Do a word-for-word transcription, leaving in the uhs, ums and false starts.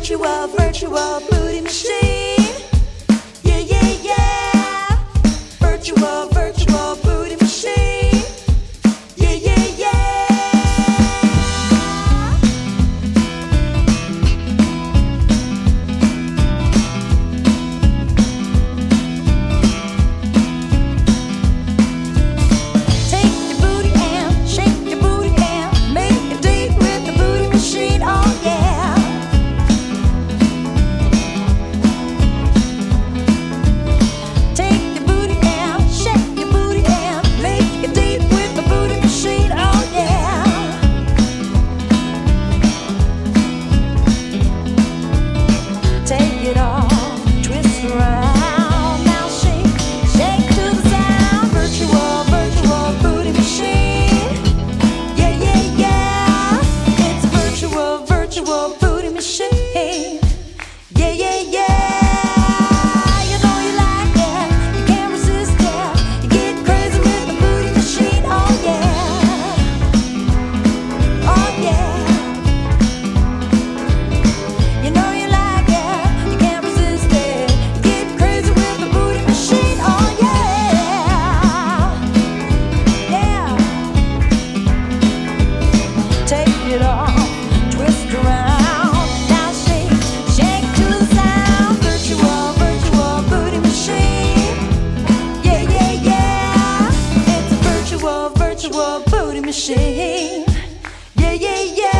virtual, virtual booty machine. Yeah, yeah, yeah. Virtual, virtual booty machine. Yeah, yeah, yeah. Take your booty and shake your booty and make a date with the booty machine. Oh yeah. Take your booty and shake your booty and make a date with the booty machine. Oh yeah. Take it off, twist around, now shake, shake to the sound. Virtual, virtual booty machine. Yeah, yeah, yeah. It's a virtual, virtual booty machine. Yeah, yeah, yeah. You know you like it, you can't resist it. You get crazy with the booty machine. Oh yeah, oh yeah. You know you like it, you can't resist it. You get crazy with the booty machine. Oh yeah, yeah. Take it off, twist around, now shake, shake to the sound. Virtual, virtual booty machine. Yeah, yeah, yeah. It's a virtual, virtual booty machine. Yeah, yeah, yeah.